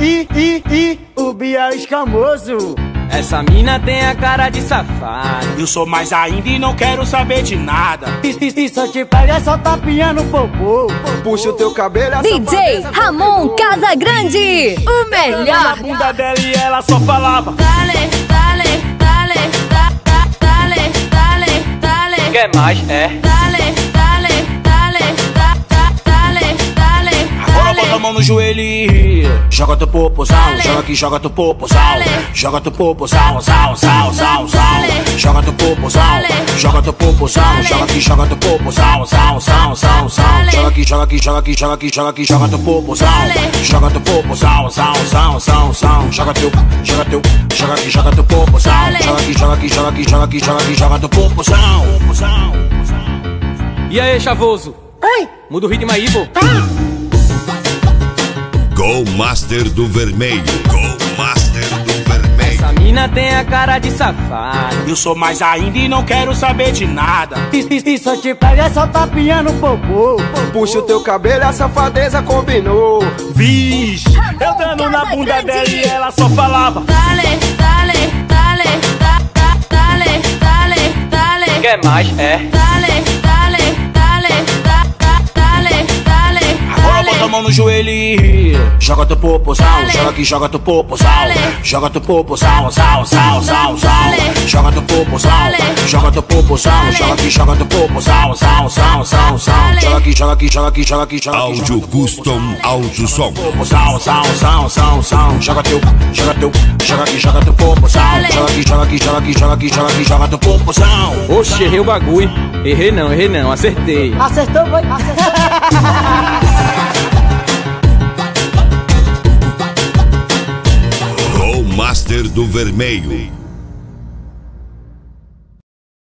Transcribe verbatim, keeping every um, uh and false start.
I, I, I, o Biel escamoso. Essa mina tem a cara de safada. Eu sou mais ainda e não quero saber de nada. E, e, e só te pega é só tapinha no popô. Puxa o teu cabelo, essa D J Ramon Casagrande, o melhor. Na bunda dela e ela só falava: Dale, dale, dale, da, da, dale, dale, dale. Quer mais, é? Dale, dale, dale, da, da, dale, dale. agora bota a mão no joelho e joga teu popozão, joga aqui, joga teu popozão, joga teu popozão, sal, sal, sal, sal. Joga teu popozão, joga teu popozão, joga aqui, joga teu popozão, sal, sal, sal, sal. Joga aqui, joga aqui, joga aqui, joga aqui, joga aqui, joga teu popozão, joga teu popozão, sal, sal, sal, sal. Joga teu, joga teu, joga aqui, joga teu popozão, joga aqui, joga aqui, joga aqui, joga aqui, joga aqui, joga teu popozão. E aí, chavoso? Oi. Muda o ritmo aí, pô. Go Master do Vermelho. Go Master do Vermelho. Essa mina tem a cara de safada. Eu sou mais ainda e não quero saber de nada. E, e, e só te pega é só tapinha no popô. Puxa o teu cabelo, a safadeza combinou. Vixe, eu dando na bunda dela e ela só falava: Dale, dale, dale, da, da, dale, dale, dale. Quer mais, é? Dale, dale, dale, da, da, dale, dale. agora bota a mão no joelho e joga teu popozão, joga aqui, joga teu popozão, joga teu popozão, sal, sal, sal, sal. Joga teu popozão, joga teu popozão, joga aqui, joga teu popozão, sal, sal, sal, sal. Joga aqui, joga aqui, joga aqui, joga aqui, joga aqui. Áudio Custom Alto Som. Popozão, sal, sal, sal, sal. Joga teu, joga teu, joga aqui, joga teu popozão, joga aqui, joga aqui, joga aqui, joga aqui, joga aqui, joga teu popozão. Oxe, errei o bagulho. Errei não, errei não, acertei. Acertou, foi? Go Master do Vermelho.